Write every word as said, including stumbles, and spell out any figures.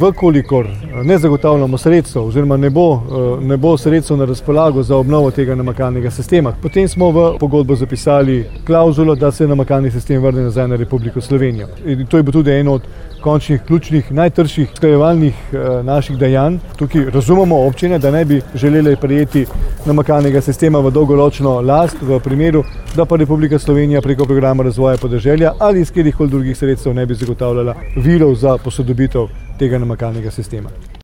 vkolikor ne zagotavljamo sredstev oziroma ne bo, ne bo sredstev na razpolago za obnovo tega namakalnega sistema, potem smo v pogodbo zapisali klavzulo, da se namakalni sistem vrne nazaj na Republiko Slovenijo. In to je bil tudi eno od končnih, ključnih, najtrših usklajevalnih naših dejanj. Tukaj razumemo občine, da ne bi želeli prejeti namakalnega sistema v dolgoročno last v primeru, da pa Republika Slovenija preko programa razvoja podeželja ali iz katerihkoli drugih sredstev ne bi zagotavljala virov za posodobitev tega namakalnega sistema.